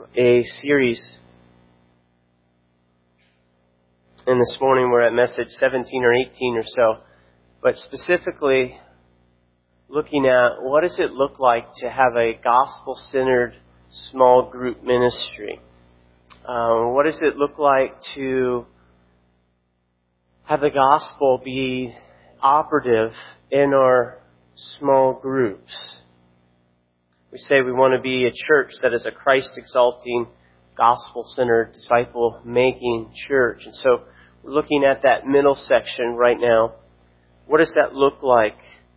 a series. And this morning we're at message 17 or 18 or so. But specifically looking at what does it look like to have a gospel-centered small group ministry? What does it look like to have the gospel be operative in our small groups? We say we want to be a church that is a Christ-exalting, gospel-centered, disciple-making church. And so we're looking at that middle section right now. What does that look like?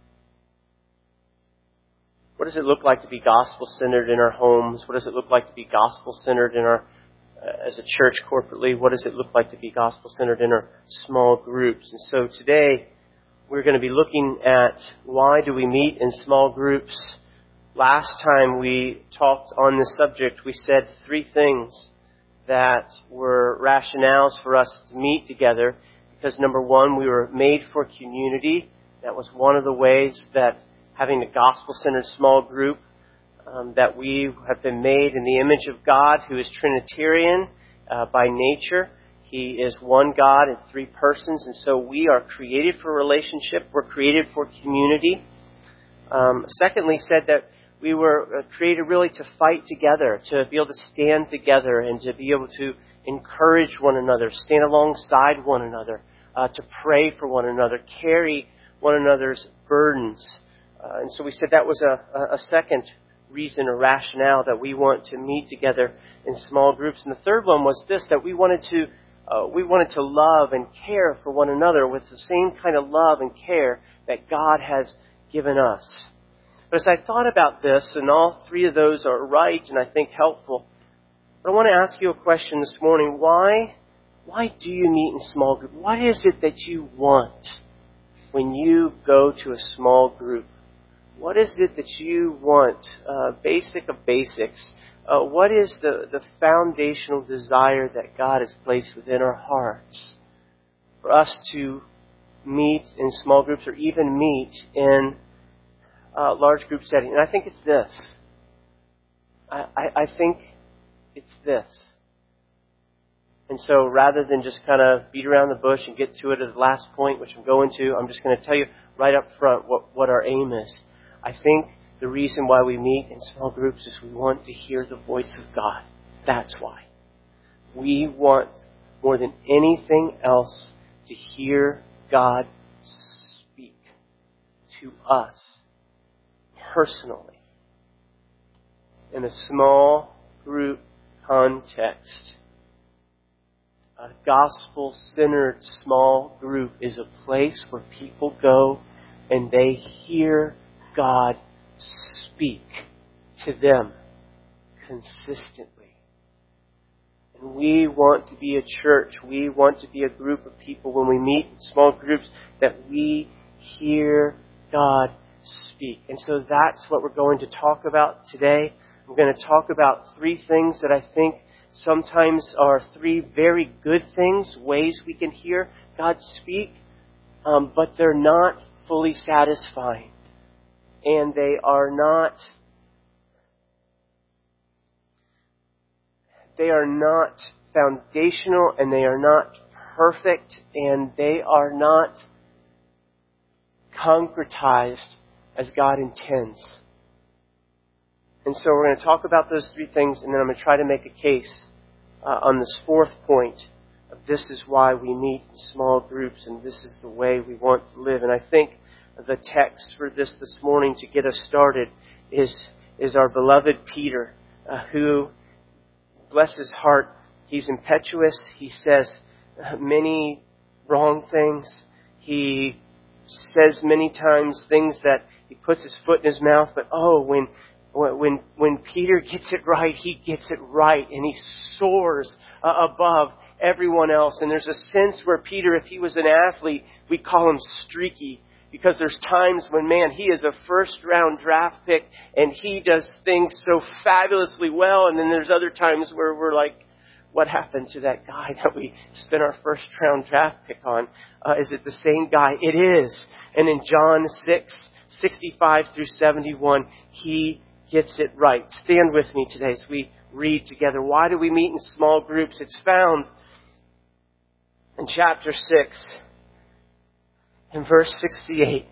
What does it look like to be gospel-centered in our homes? What does it look like to be gospel-centered in our, as a church corporately? What does it look like to be gospel-centered in our small groups? And so today we're going to be looking at why do we meet in small groups. Last time we talked on this subject, we said three things that were rationales for us to meet together. Because number one, we were made for community. That was one of the ways that having a gospel-centered small group, that we have been made in the image of God, who is Trinitarian by nature. He is one God in three persons, and so we are created for relationship. We're created for community. Secondly, said that we were created really to fight together, to be able to stand together and to be able to encourage one another, stand alongside one another, to pray for one another, carry one another's burdens. And so we said that was a second reason or rationale that we want to meet together in small groups. And the third one was this, that we wanted to love and care for one another with the same kind of love and care that God has given us. But as I thought about this, and all three of those are right and I think helpful, but I want to ask you a question this morning. Why do you meet in small group? What is it that you want when you go to a small group? What is it that you want? Basic of basics. What is the foundational desire that God has placed within our hearts for us to meet in small groups or even meet in large group setting? And I think it's this. I think it's this. And so rather than just kind of beat around the bush and get to it at the last point, which I'm going to, I'm just going to tell you right up front what our aim is. I think the reason why we meet in small groups is we want to hear the voice of God. That's why. We want, more than anything else, to hear God speak to us personally in a small group context. A gospel-centered small group is a place where people go and they hear God speak to them consistently. And we want to be a church. We want to be a group of people when we meet in small groups that we hear God speak. And so that's what we're going to talk about today. We're going to talk about three things that I think sometimes are three very good things, ways we can hear God speak, but they're not fully satisfying. And they are not foundational, and they are not perfect, and they are not concretized as God intends. And so we're going to talk about those three things, and then I'm going to try to make a case on this fourth point of this is why we meet in small groups, and this is the way we want to live. And I think the text for this morning to get us started is our beloved Peter, who, bless his heart, he's impetuous. He says many wrong things. He says many times things that he puts his foot in his mouth. But when Peter gets it right, he gets it right, and he soars above everyone else. And there's a sense where Peter, if he was an athlete, we'd call him streaky. Because there's times when, man, he is a first-round draft pick and he does things so fabulously well. And then there's other times where we're like, what happened to that guy that we spent our first-round draft pick on? Is it the same guy? It is. And in John 6:65 through 71, he gets it right. Stand with me today as we read together. Why do we meet in small groups? It's found in chapter 6, in verse 68.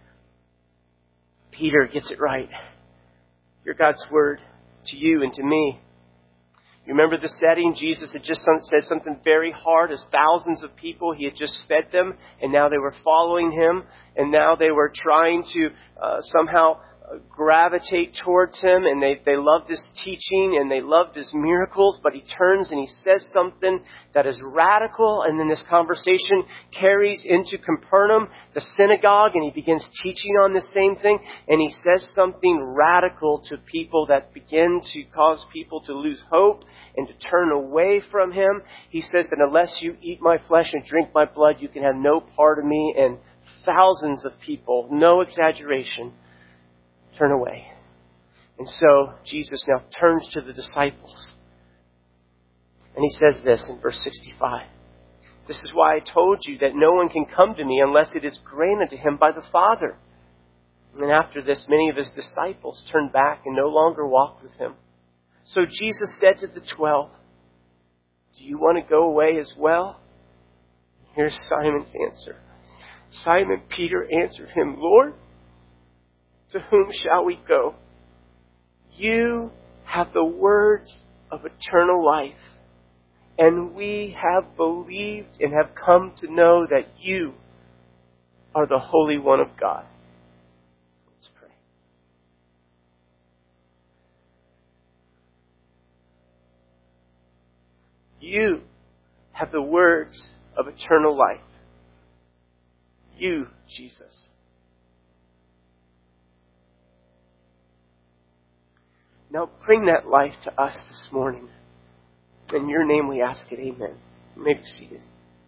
Peter gets it right. Hear God's word to you and to me. You remember the setting? Jesus had just said something very hard as thousands of people. He had just fed them, and now they were following him, and now they were trying to somehow gravitate towards him, and they loved his teaching and they loved his miracles. But he turns and he says something that is radical, and then this conversation carries into Capernaum, the synagogue, and he begins teaching on the same thing, and he says something radical to people that begin to cause people to lose hope and to turn away from him. He says that unless you eat my flesh and drink my blood, you can have no part of me. And thousands of people, no exaggeration, turn away. And so Jesus now turns to the disciples. And he says this in verse 65. This is why I told you that no one can come to me unless it is granted to him by the Father. And after this, many of his disciples turned back and no longer walked with him. So Jesus said to the 12, do you want to go away as well? Here's Simon's answer. Simon Peter answered him, Lord, to whom shall we go? You have the words of eternal life, and we have believed and have come to know that you are the Holy One of God. Let's pray. You have the words of eternal life. You, Jesus. Now bring that life to us this morning. In your name we ask it. Amen. You may be seated.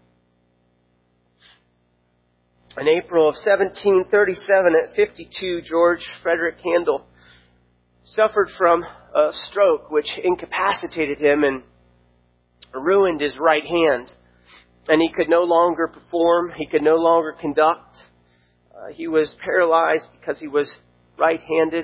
In April of 1737, at 52, George Frederick Handel suffered from a stroke which incapacitated him and ruined his right hand. And he could no longer perform. He could no longer conduct. He was paralyzed because he was right-handed.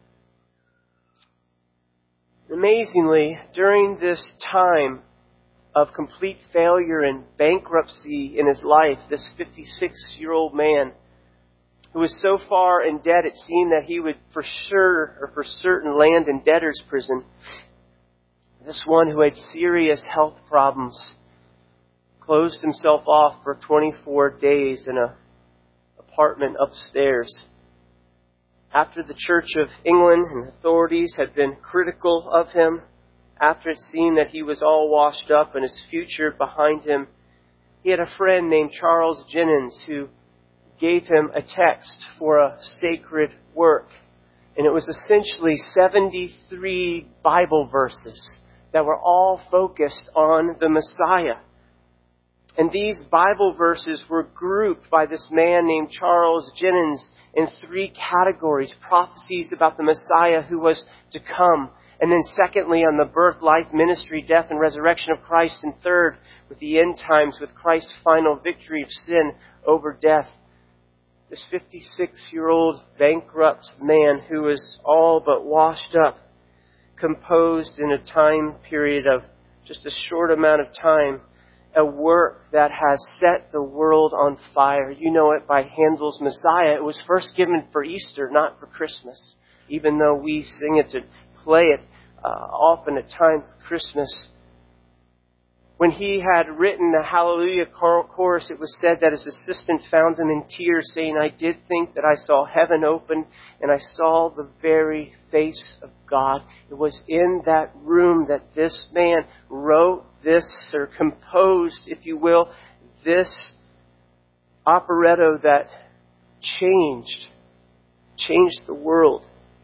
Amazingly, during this time of complete failure and bankruptcy in his life, this 56-year-old man who was so far in debt it seemed that he would for sure or for certain land in debtor's prison, this one who had serious health problems closed himself off for 24 days in an apartment upstairs. After the Church of England and authorities had been critical of him, after it seemed that he was all washed up and his future behind him, he had a friend named Charles Jennens who gave him a text for a sacred work. And it was essentially 73 Bible verses that were all focused on the Messiah. And these Bible verses were grouped by this man named Charles Jennens in 3 categories: prophecies about the Messiah who was to come, and then secondly on the birth, life, ministry, death, and resurrection of Christ, and third with the end times, with Christ's final victory of sin over death. This 56-year-old bankrupt man who was all but washed up, composed in a time period of just a short amount of time, a work that has set the world on fire. You know it by Handel's Messiah. It was first given for Easter, not for Christmas. Even though we sing it and play it often at time for Christmas. When he had written the Hallelujah chorus, it was said that his assistant found him in tears, saying, I did think that I saw heaven open and I saw the very face of God. It was in that room that this man wrote this, or composed, if you will, this operetto that changed the world.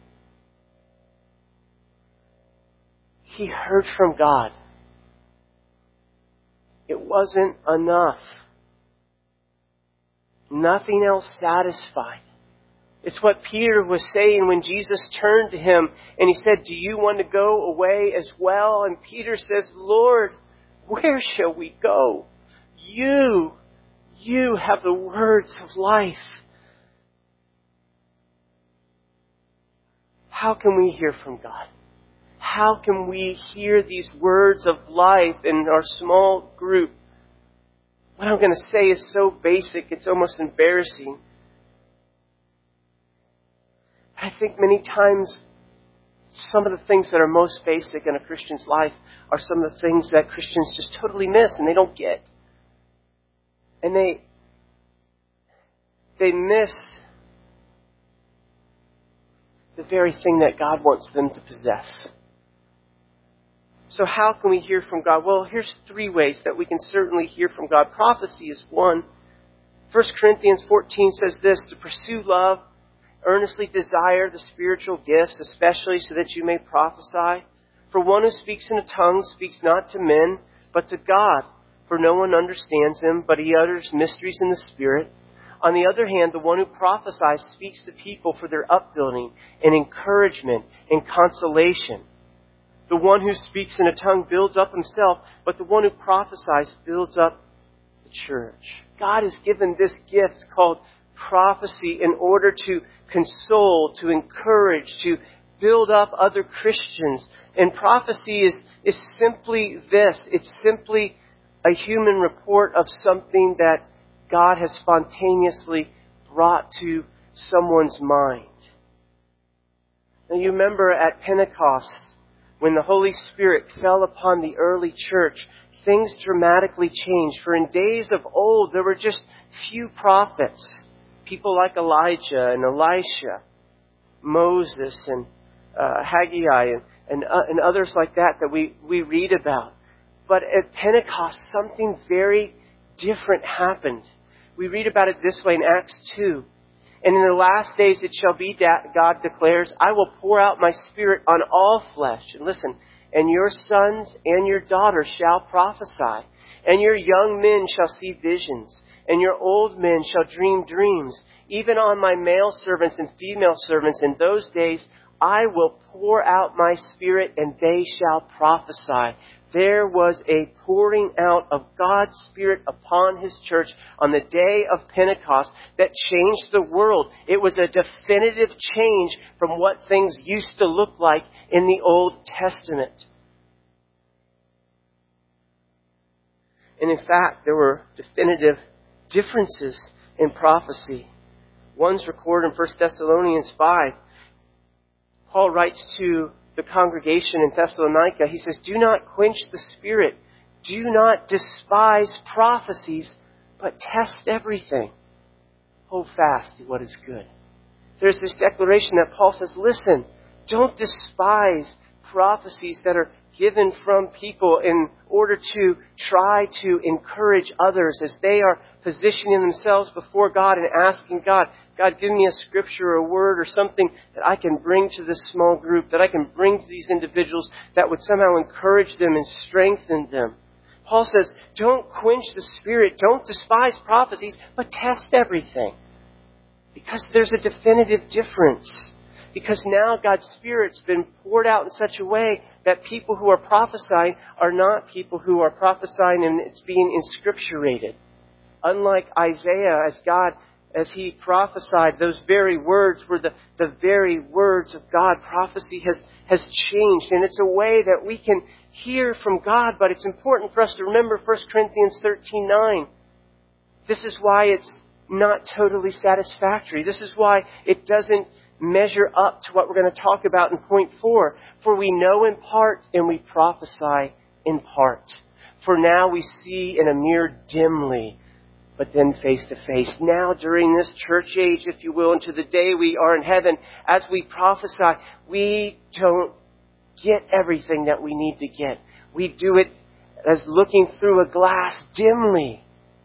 He heard from God. It wasn't enough. Nothing else satisfied. It's what Peter was saying when Jesus turned to him and he said, do you want to go away as well? And Peter says, Lord, where shall we go? You have the words of life. how can we hear from God? How can we hear these words of life in our small group? What I'm going to say is so basic, it's almost embarrassing. I think many times some of the things that are most basic in a Christian's life are some of the things that Christians just totally miss and they don't get. And they miss the very thing that God wants them to possess. So how can we hear from God? Well, here's 3 ways that we can certainly hear from God. Prophecy is one. 1 Corinthians 14 says this, to pursue love, earnestly desire the spiritual gifts, especially so that you may prophesy. For one who speaks in a tongue speaks not to men, but to God. For no one understands him, but he utters mysteries in the Spirit. On the other hand, the one who prophesies speaks to people for their upbuilding and encouragement and consolation. The one who speaks in a tongue builds up himself, but the one who prophesies builds up the church. God has given this gift called prophecy in order to console, to encourage, to build up other Christians. And prophecy is simply this. It's simply a human report of something that God has spontaneously brought to someone's mind. Now you remember at Pentecost, when the Holy Spirit fell upon the early church, things dramatically changed. For in days of old, there were just few prophets. People like Elijah and Elisha, Moses and Haggai and others like that we read about. But at Pentecost, something very different happened. We read about it this way in Acts 2. And in the last days it shall be, God declares, I will pour out my Spirit on all flesh. And listen, and your sons and your daughters shall prophesy, and your young men shall see visions, and your old men shall dream dreams. Even on my male servants and female servants in those days I will pour out my Spirit, and they shall prophesy. There was a pouring out of God's Spirit upon His church on the day of Pentecost that changed the world. It was a definitive change from what things used to look like in the Old Testament. And in fact, there were definitive differences in prophecy. One's recorded in 1 Thessalonians 5. Paul writes to the congregation in Thessalonica, he says, do not quench the Spirit. Do not despise prophecies, but test everything. Hold fast to what is good. There's this declaration that Paul says, listen, don't despise prophecies that are given from people in order to try to encourage others as they are positioning themselves before God and asking God, God, give me a scripture or a word or something that I can bring to this small group, that I can bring to these individuals that would somehow encourage them and strengthen them. Paul says, don't quench the Spirit, don't despise prophecies, but test everything. Because there's a definitive difference. Because now God's Spirit's been poured out in such a way that people who are prophesying are not people who are prophesying and it's being inscripturated. Unlike Isaiah, as he prophesied, those very words were the very words of God. Prophecy has changed, and it's a way that we can hear from God, but it's important for us to remember 1 Corinthians 13:9. This is why it's not totally satisfactory. This is why it doesn't measure up to what we're going to talk about in point 4. For we know in part and we prophesy in part. For now we see in a mirror dimly, but then face to face. Now during this church age, if you will, until the day we are in heaven, as we prophesy, we don't get everything that we need to get. We do it as looking through a glass dimly.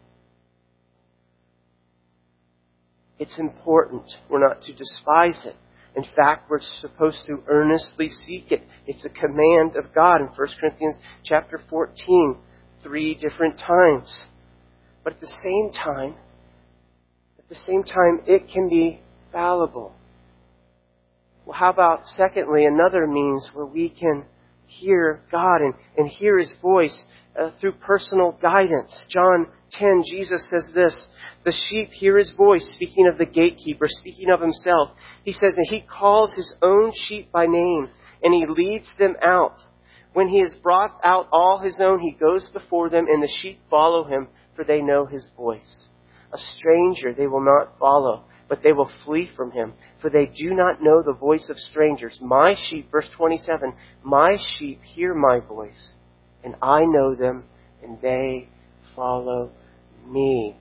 It's important. We're not to despise it. In fact, we're supposed to earnestly seek it. It's a command of God in 1 Corinthians chapter 14, 3 different times. But at the same time, it can be fallible. Well, how about, secondly, another means where we can hear God and hear His voice through personal guidance. John 10, Jesus says this, "The sheep hear His voice," speaking of the gatekeeper, speaking of Himself. He says that He calls His own sheep by name, and He leads them out. When He has brought out all His own, He goes before them, and the sheep follow Him, for they know His voice. A stranger they will not follow, but they will flee from him, for they do not know the voice of strangers. My sheep, verse 27, "My sheep hear my voice, and I know them, and they follow me."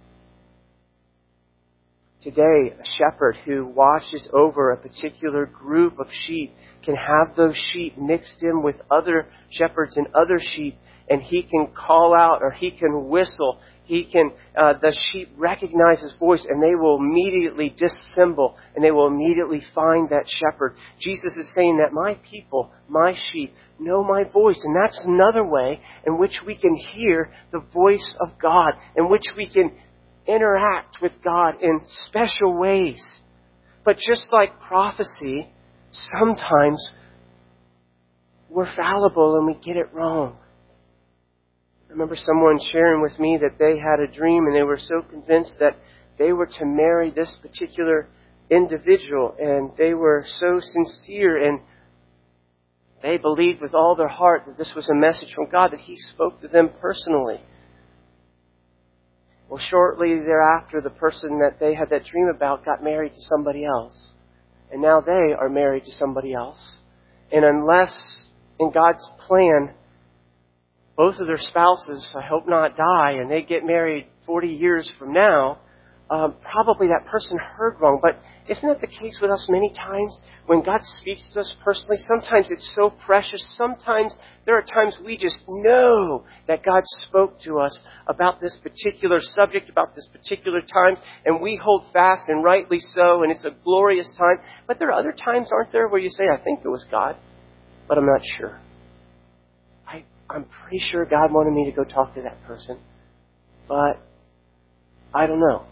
Today, a shepherd who watches over a particular group of sheep can have those sheep mixed in with other shepherds and other sheep, and he can call out or he can whistle. The sheep recognize His voice, and they will immediately dissemble, and they will immediately find that shepherd. Jesus is saying that my people, my sheep, know my voice. And that's another way in which we can hear the voice of God, in which we can interact with God in special ways. But just like prophecy, sometimes we're fallible and we get it wrong. I remember someone sharing with me that they had a dream and they were so convinced that they were to marry this particular individual, and they were so sincere and they believed with all their heart that this was a message from God, that He spoke to them personally. Well, shortly thereafter, the person that they had that dream about got married to somebody else. And now they are married to somebody else. And unless in God's plan, both of their spouses, I hope not, die, and they get married 40 years from now, probably that person heard wrong. But isn't that the case with us many times? When God speaks to us personally, sometimes it's so precious. Sometimes there are times we just know that God spoke to us about this particular subject, about this particular time, and we hold fast, and rightly so, and it's a glorious time. But there are other times, aren't there, where you say, I think it was God, but I'm not sure. I'm pretty sure God wanted me to go talk to that person, but I don't know.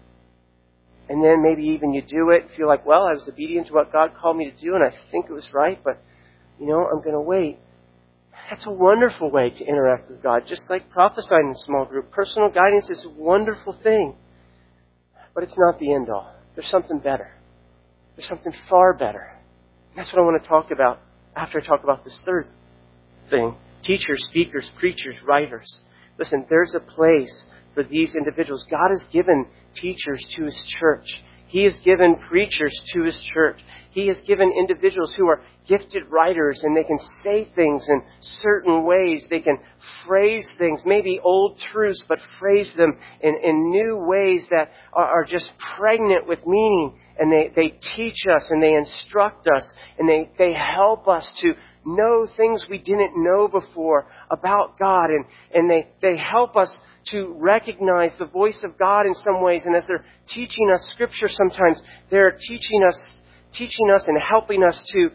And then maybe even you do it, feel like, well, I was obedient to what God called me to do, and I think it was right, but, I'm going to wait. That's a wonderful way to interact with God, just like prophesying in a small group. Personal guidance is a wonderful thing, but it's not the end all. There's something better. There's something far better. And that's what I want to talk about after I talk about this third thing. Teachers, speakers, preachers, writers. Listen, there's a place for these individuals. God has given teachers to His church. He has given preachers to His church. He has given individuals who are gifted writers, and they can say things in certain ways. They can phrase things, maybe old truths, but phrase them in new ways that are just pregnant with meaning. And they teach us, and they instruct us, and they help us to know things we didn't know before about God, and they help us to recognize the voice of God in some ways. And as they're teaching us Scripture, sometimes they're teaching us and helping us to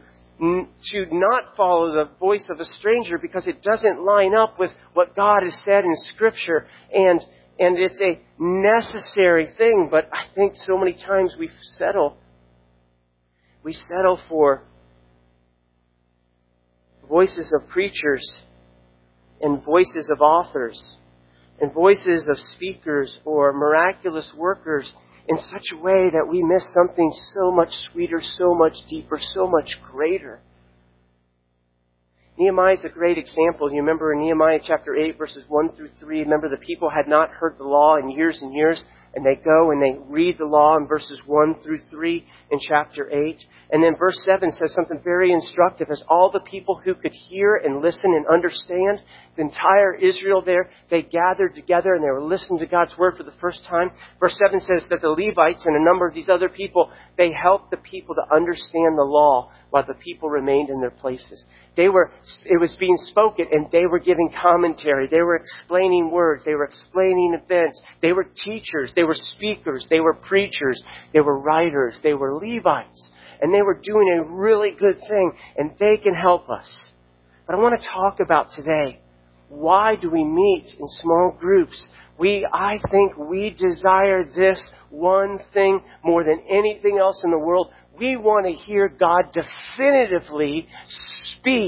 not follow the voice of a stranger because it doesn't line up with what God has said in Scripture, and it's a necessary thing. But I think so many times we settle for voices of preachers and voices of authors and voices of speakers or miraculous workers in such a way that we miss something so much sweeter, so much deeper, so much greater. Nehemiah is a great example. You remember in Nehemiah chapter 8, verses 1 through 3, remember the people had not heard the law in years and years, and they go and they read the law in verses 1 through 3 in chapter 8. And then verse 7 says something very instructive. As all the people who could hear and listen and understand, the entire Israel there, they gathered together and they were listening to God's word for the first time. Verse 7 says that the Levites and a number of these other people, they helped the people to understand the law while the people remained in their places. It was being spoken, and they were giving commentary. They were explaining words. They were explaining events. They were teachers. They were speakers. They were preachers. They were writers. They were Levites. And they were doing a really good thing, and they can help us. But I want to talk about today, why do we meet in small groups? I think we desire this one thing more than anything else in the world. We want to hear God definitively speak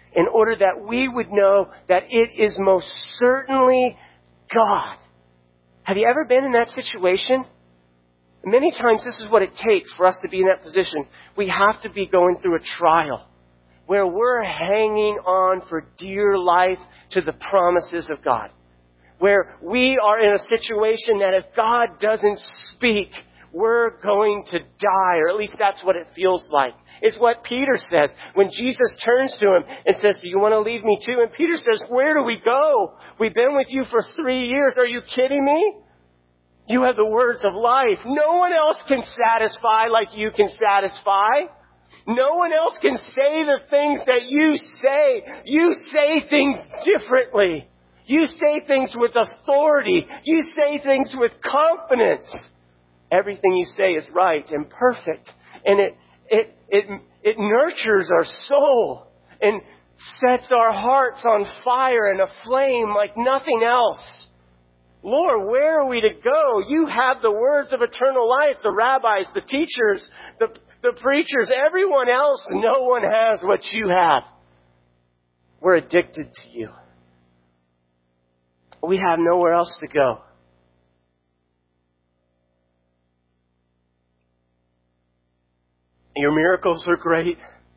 in order that we would know that it is most certainly God. Have you ever been in that situation? Many times this is what it takes for us to be in that position. We have to be going through a trial where we're hanging on for dear life to the promises of God. Where we are in a situation that if God doesn't speak, we're going to die, or at least that's what it feels like. It's what Peter says when Jesus turns to him and says, do you want to leave me too? And Peter says, where do we go? We've been with you for 3 years. Are you kidding me? You have the words of life. No one else can satisfy like you can satisfy. No one else can say the things that you say. You say things differently. You say things with authority. You say things with confidence. Everything you say is right and perfect. And it nurtures our soul and sets our hearts on fire and aflame like nothing else. Lord, where are we to go? You have the words of eternal life. The rabbis, the teachers, the preachers, everyone else, no one has what you have. We're addicted to you. We have nowhere else to go. Your miracles are great.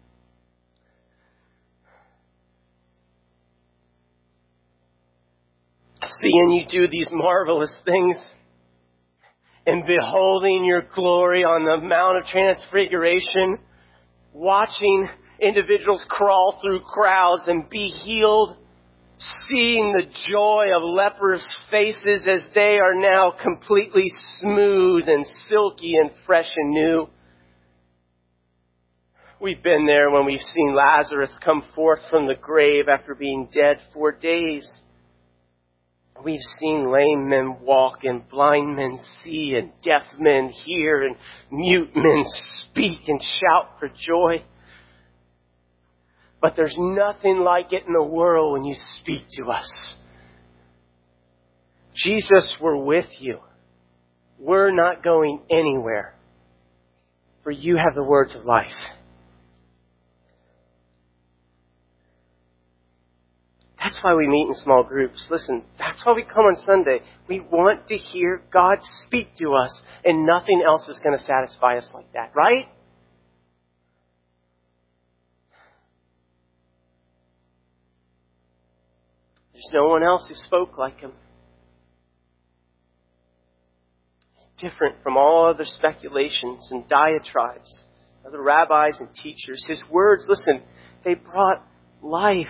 Seeing you do these marvelous things and beholding your glory on the Mount of Transfiguration, watching individuals crawl through crowds and be healed, seeing the joy of leprous faces as they are now completely smooth and silky and fresh and new. We've been there when we've seen Lazarus come forth from the grave after being dead 4 days. We've seen lame men walk and blind men see and deaf men hear and mute men speak and shout for joy. But there's nothing like it in the world when you speak to us. Jesus, we're with you. We're not going anywhere. For you have the words of life. That's why we meet in small groups. Listen, that's why we come on Sunday. We want to hear God speak to us, and nothing else is going to satisfy us like that, right? There's no one else who spoke like him. He's different from all other speculations and diatribes of the rabbis and teachers. His words, listen, they brought life.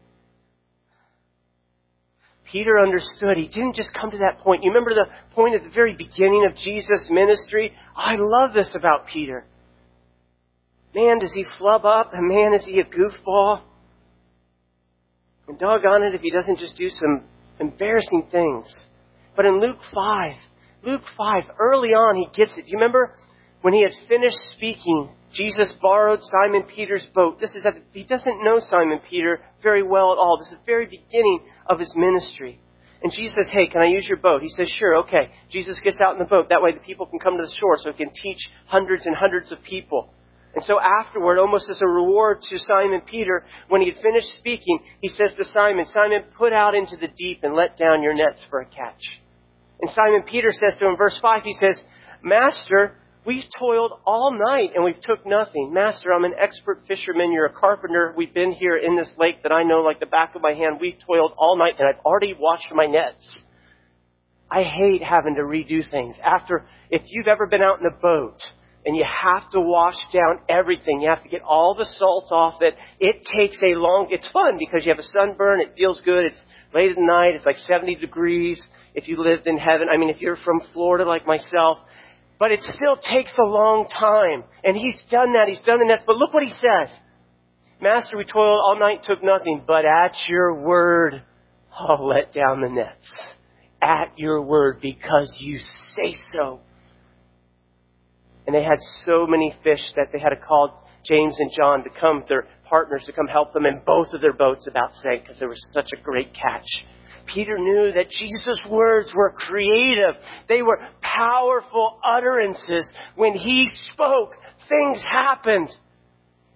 Peter understood. He didn't just come to that point. You remember the point at the very beginning of Jesus' ministry? I love this about Peter. Man, does he flub up? And man, is he a goofball? And doggone it if he doesn't just do some embarrassing things. But in Luke 5, early on he gets it. You remember when he had finished speaking, Jesus borrowed Simon Peter's boat. He doesn't know Simon Peter very well at all. This is the very beginning of his ministry. And Jesus says, hey, can I use your boat? He says, sure, okay. Jesus gets out in the boat. That way the people can come to the shore so he can teach hundreds and hundreds of people. And so afterward, almost as a reward to Simon Peter, when he had finished speaking, he says to Simon, Simon, put out into the deep and let down your nets for a catch. And Simon Peter says to him, verse 5, he says, Master, we've toiled all night and we've took nothing. Master, I'm an expert fisherman. You're a carpenter. We've been here in this lake that I know like the back of my hand. We've toiled all night and I've already washed my nets. I hate having to redo things. If you've ever been out in a boat and you have to wash down everything, you have to get all the salt off it. It takes it's fun because you have a sunburn. It feels good. It's late at night. It's like 70 degrees if you lived in heaven. I mean, if you're from Florida like myself. But it still takes a long time. And he's done that. He's done the nets. But look what he says. Master, we toiled all night, took nothing. But at your word, I'll let down the nets. At your word, because you say so. And they had so many fish that they had to call James and John to come, their partners, to come help them. And both of their boats about sank because there was such a great catch. Peter knew that Jesus' words were creative. They were powerful utterances. When he spoke, things happened.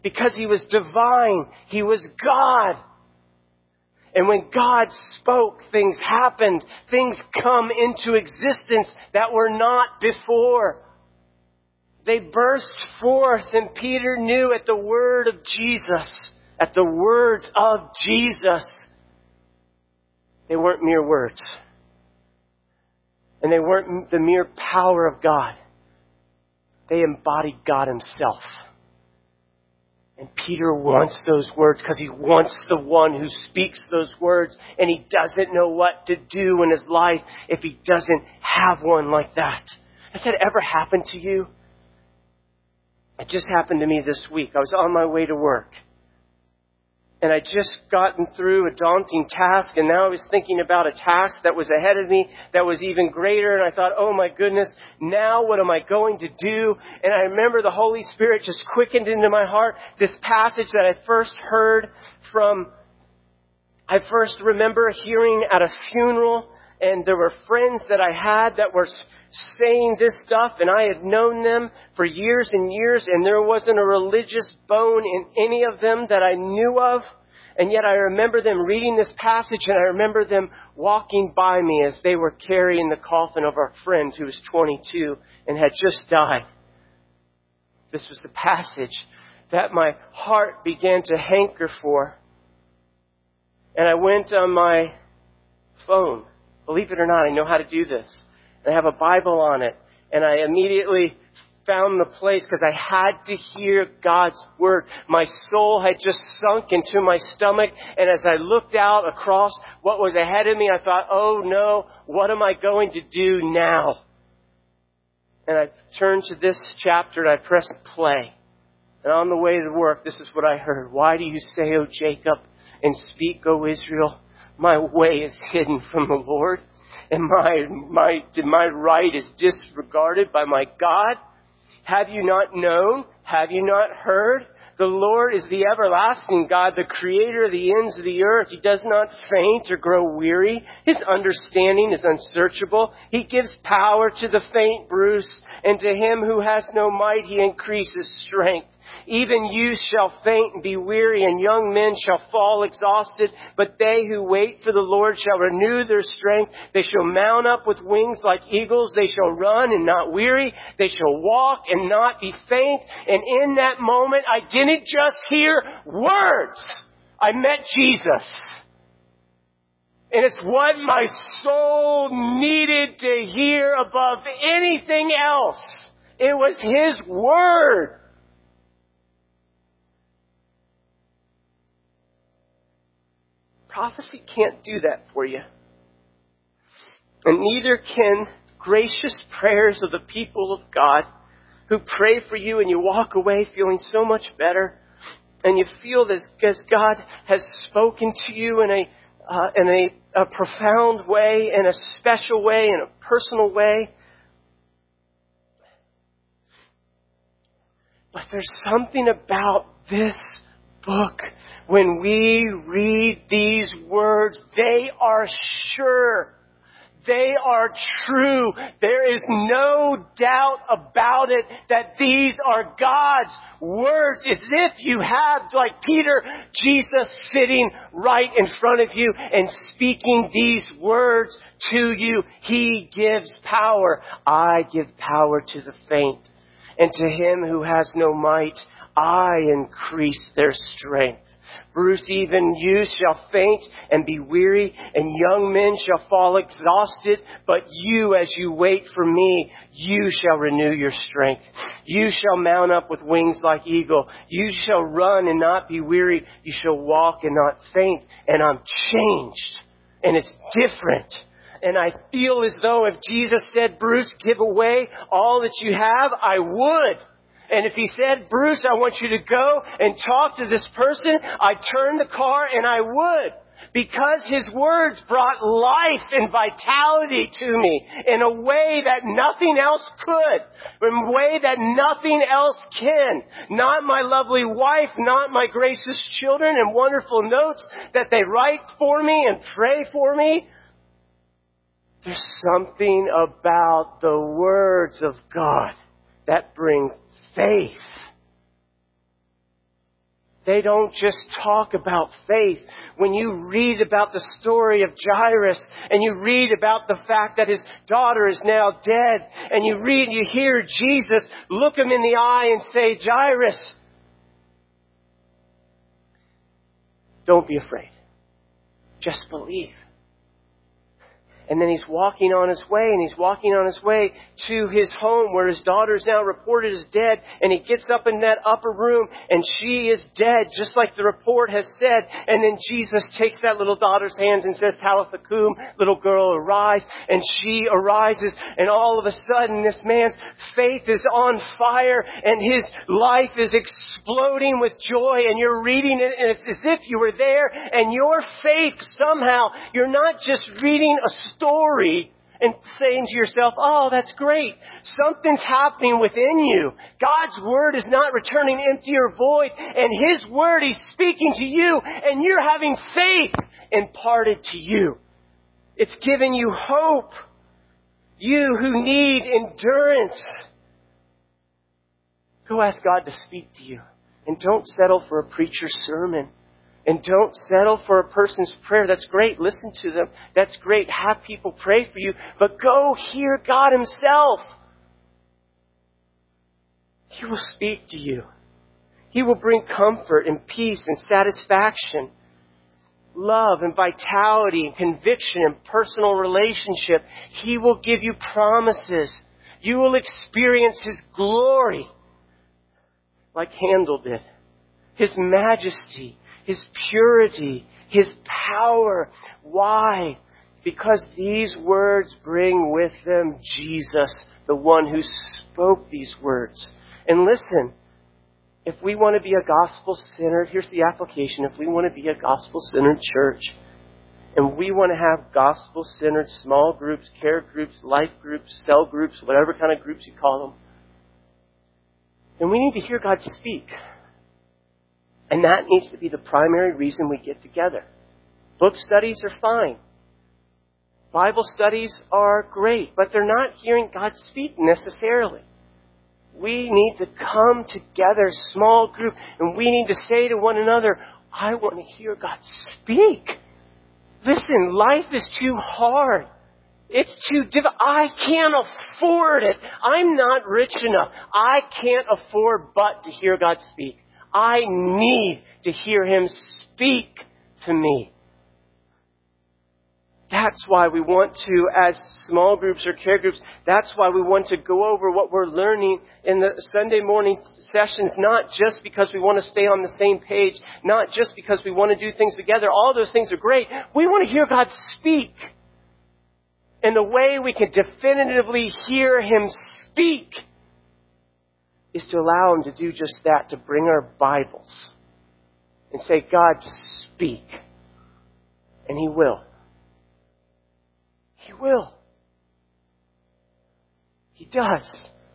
because He was divine. He was God. And when God spoke, things happened. Things come into existence that were not before. They burst forth, and Peter knew at the word of Jesus, at the words of Jesus, they weren't mere words. And they weren't the mere power of God. They embodied God Himself. And Peter wants those words because he wants the one who speaks those words, and he doesn't know what to do in his life if he doesn't have one like that. Has that ever happened to you? It just happened to me this week. I was on my way to work. And I just gotten through a daunting task, and now I was thinking about a task that was ahead of me that was even greater, and I thought, oh my goodness, now what am I going to do? And I remember the Holy Spirit just quickened into my heart this passage that I first heard from, I first remember hearing at a funeral, and there were friends that I had that were saying this stuff, and I had known them for years and years, and there wasn't a religious bone in any of them that I knew of. And yet I remember them reading this passage, and I remember them walking by me as they were carrying the coffin of our friend who was 22 and had just died. This was the passage that my heart began to hanker for. And I went on my phone. Believe it or not, I know how to do this. I have a Bible on it. And I immediately found the place because I had to hear God's word. My soul had just sunk into my stomach. And as I looked out across what was ahead of me, I thought, oh no, what am I going to do now? And I turned to this chapter and I pressed play. And on the way to work, this is what I heard. Why do you say, O Jacob, and speak, O Israel? My way is hidden from the Lord, and my right is disregarded by my God. Have you not known? Have you not heard? The Lord is the everlasting God, the creator of the ends of the earth. He does not faint or grow weary. His understanding is unsearchable. He gives power to the faint, Bruce, and to him who has no might he increases strength. Even youth shall faint and be weary, and young men shall fall exhausted. But they who wait for the Lord shall renew their strength. They shall mount up with wings like eagles. They shall run and not weary. They shall walk and not be faint. And in that moment, I didn't just hear words. I met Jesus. And it's what my soul needed to hear above anything else. It was His word. Prophecy can't do that for you. And neither can gracious prayers of the people of God who pray for you and you walk away feeling so much better. And you feel that as God has spoken to you in a profound way, in a special way, in a personal way. But there's something about this book. When we read these words, they are sure. They are true. There is no doubt about it that these are God's words. It's if you have, like Peter, Jesus sitting right in front of you and speaking these words to you. He gives power. I give power to the faint. And to him who has no might, I increase their strength. Bruce, even you shall faint and be weary, and young men shall fall exhausted. But you, as you wait for me, you shall renew your strength. You shall mount up with wings like eagle. You shall run and not be weary. You shall walk and not faint. And I'm changed. And it's different. And I feel as though if Jesus said, Bruce, give away all that you have, I would. And if he said, Bruce, I want you to go and talk to this person, I'd turn the car and I would. Because his words brought life and vitality to me in a way that nothing else could. In a way that nothing else can. Not my lovely wife, not my gracious children and wonderful notes that they write for me and pray for me. There's something about the words of God that bring faith. They don't just talk about faith. When you read about the story of Jairus and you read about the fact that his daughter is now dead and you hear Jesus look him in the eye and say, Jairus, don't be afraid. Just believe. And then he's walking on his way to his home where his daughter is now reported as dead. And he gets up in that upper room and she is dead, just like the report has said. And then Jesus takes that little daughter's hands and says, Talitha kum, little girl, arise. And she arises. And all of a sudden, this man's faith is on fire and his life is exploding with joy. And you're reading it and it's as if you were there. And your faith somehow, you're not just reading a story and saying to yourself, oh, that's great. Something's happening within you. God's word is not returning empty or void. And his word, he's speaking to you and you're having faith imparted to you. It's giving you hope. You who need endurance. Go ask God to speak to you. And don't settle for a preacher's sermon. And don't settle for a person's prayer. That's great. Listen to them. That's great. Have people pray for you. But go hear God himself. He will speak to you. He will bring comfort and peace and satisfaction, love and vitality and conviction and personal relationship. He will give you promises. You will experience his glory like Handel did. His majesty. His purity, his power. Why? Because these words bring with them Jesus, the one who spoke these words. And listen, if we want to be a gospel-centered, here's the application. If we want to be a gospel-centered church, and we want to have gospel-centered small groups, care groups, life groups, cell groups, whatever kind of groups you call them, then we need to hear God speak. And that needs to be the primary reason we get together. Book studies are fine. Bible studies are great, but they're not hearing God speak necessarily. We need to come together, small group, and we need to say to one another, I want to hear God speak. Listen, life is too hard. It's too difficult. I can't afford it. I'm not rich enough. I can't afford but to hear God speak. I need to hear him speak to me. That's why we want to, as small groups or care groups, that's why we want to go over what we're learning in the Sunday morning sessions, not just because we want to stay on the same page, not just because we want to do things together. All those things are great. We want to hear God speak. And the way we can definitively hear him speak is to allow him to do just that, to bring our Bibles and say, God, speak. And he will. He will. He does.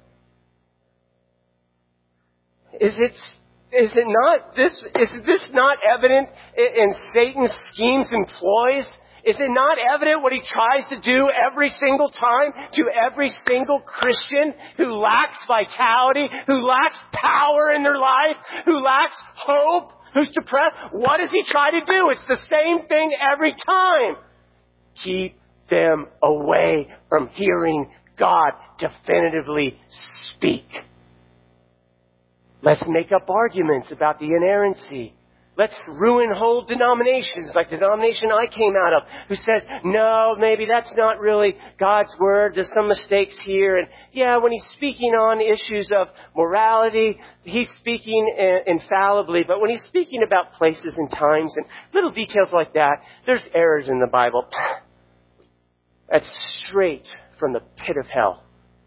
Is this not evident in Satan's schemes and ploys? Is it not evident what he tries to do every single time to every single Christian who lacks vitality, who lacks power in their life, who lacks hope, who's depressed? What does he try to do? It's the same thing every time. Keep them away from hearing God definitively speak. Let's make up arguments about the inerrancy. Let's ruin whole denominations, like the denomination I came out of, who says, no, maybe that's not really God's word. There's some mistakes here. And yeah, when he's speaking on issues of morality, he's speaking infallibly. But when he's speaking about places and times and little details like that, there's errors in the Bible. That's straight from the pit of hell.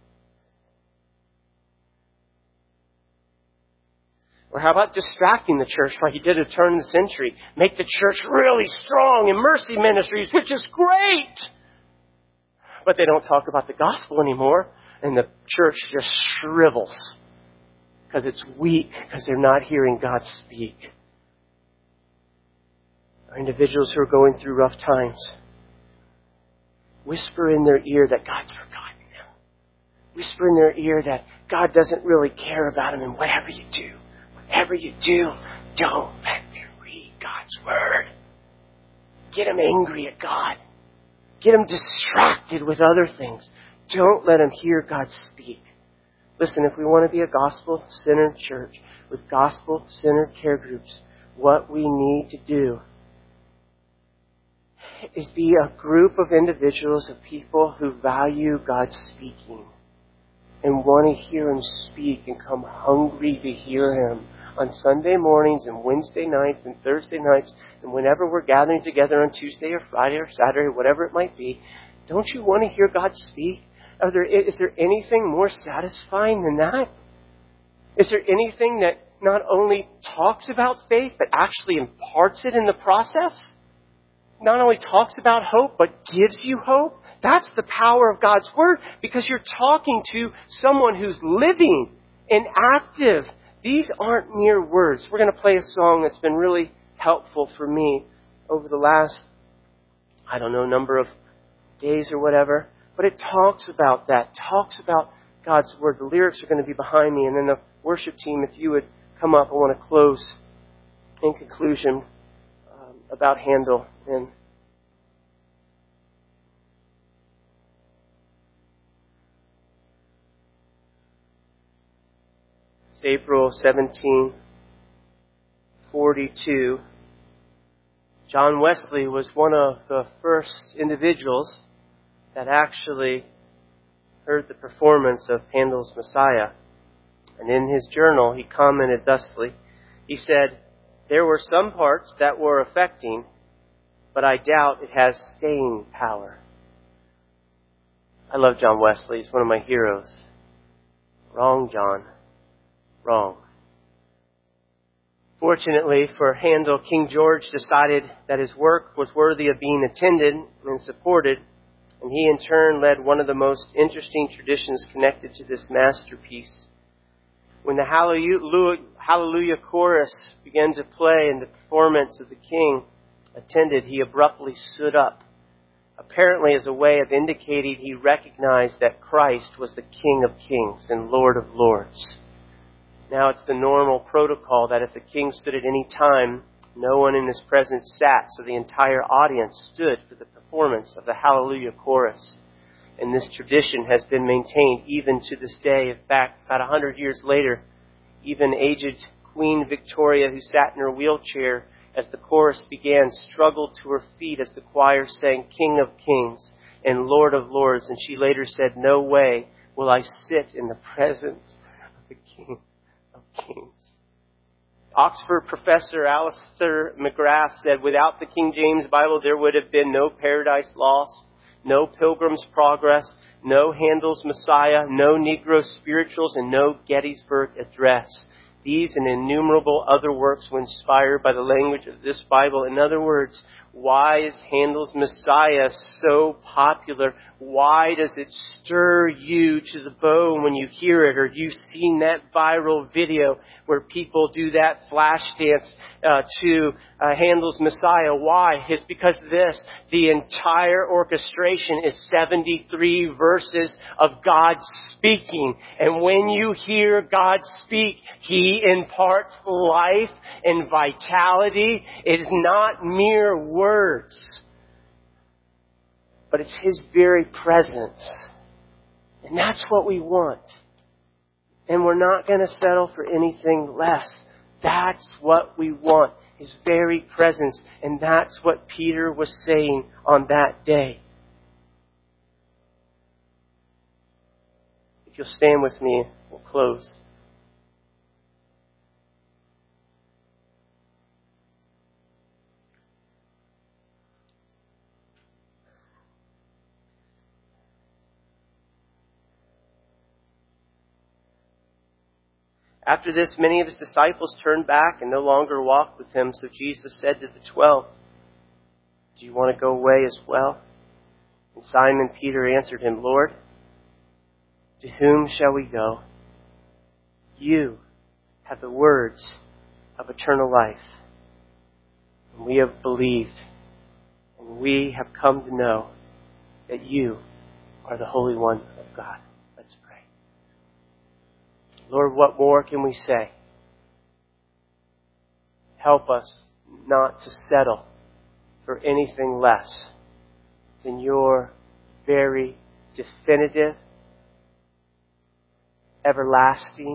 Or how about distracting the church like he did at the turn of the century? Make the church really strong in mercy ministries, which is great. But they don't talk about the gospel anymore. And the church just shrivels. Because it's weak. Because they're not hearing God speak. Or individuals who are going through rough times. Whisper in their ear that God's forgotten them. Whisper in their ear that God doesn't really care about them. And whatever you do, Don't let them read God's Word. Get them angry at God. Get them distracted with other things. Don't let them hear God speak. Listen, if we want to be a gospel-centered church with gospel-centered care groups, what we need to do is be a group of individuals, of people who value God's speaking and want to hear Him speak and come hungry to hear Him on Sunday mornings and Wednesday nights and Thursday nights and whenever we're gathering together on Tuesday or Friday or Saturday, whatever it might be. Don't you want to hear God speak? Is there anything more satisfying than that? Is there anything that not only talks about faith, but actually imparts it in the process? Not only talks about hope, but gives you hope? That's the power of God's Word, because you're talking to someone who's living and active. These aren't mere words. We're going to play a song that's been really helpful for me over the last, number of days or whatever. But it talks about that, talks about God's Word. The lyrics are going to be behind me. And then the worship team, if you would come up, I want to close in conclusion about Handel. And it's April 1742. John Wesley was one of the first individuals that actually heard the performance of Handel's Messiah. And in his journal, he commented thusly. He said, "There were some parts that were affecting, but I doubt it has staying power." I love John Wesley. He's one of my heroes. Wrong, John. Wrong. Fortunately for Handel, King George decided that his work was worthy of being attended and supported, and he in turn led one of the most interesting traditions connected to this masterpiece. When the Hallelujah chorus began to play and the performance of the king attended, he abruptly stood up, apparently as a way of indicating he recognized that Christ was the King of Kings and Lord of Lords. Now it's the normal protocol that if the king stood at any time, no one in his presence sat, so the entire audience stood for the performance of the Hallelujah chorus. And this tradition has been maintained even to this day. In fact, about 100 years later, even aged Queen Victoria, who sat in her wheelchair as the chorus began, struggled to her feet as the choir sang King of Kings and Lord of Lords. And she later said, "No way will I sit in the presence of the King of Kings." Oxford professor Alistair McGrath said, "Without the King James Bible, there would have been no Paradise Lost, no Pilgrim's Progress, no Handel's Messiah, no Negro Spirituals, and no Gettysburg Address. These and innumerable other works were inspired by the language of this Bible." In other words, why is Handel's Messiah so popular? Why does it stir you to the bone when you hear it? Or you've seen that viral video where people do that flash dance to Handel's Messiah. Why? It's because the entire orchestration is 73 verses of God speaking. And when you hear God speak, He imparts life and vitality. It is not mere words, but it's His very presence. And that's what we want. And we're not going to settle for anything less. That's what we want. His very presence. And that's what Peter was saying on that day. If you'll stand with me, we'll close. After this, many of His disciples turned back and no longer walked with Him. So Jesus said to the 12, "Do you want to go away as well?" And Simon Peter answered Him, "Lord, to whom shall we go? You have the words of eternal life. And we have believed, and we have come to know that You are the Holy One of God." Let's pray. Lord, what more can we say? Help us not to settle for anything less than your very definitive, everlasting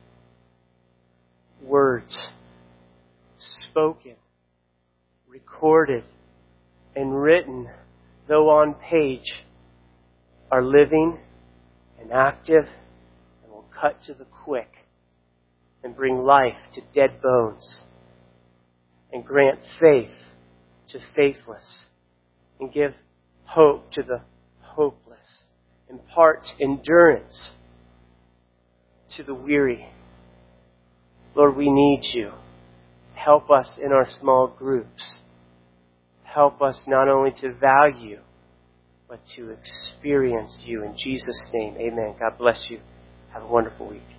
words, spoken, recorded, and written, though on page, are living and active and will cut to the quick and bring life to dead bones and grant faith to faithless and give hope to the hopeless, impart endurance to the weary. Lord, we need you. Help us in our small groups. Help us not only to value, but to experience you. In Jesus' name, amen. God bless you. Have a wonderful week.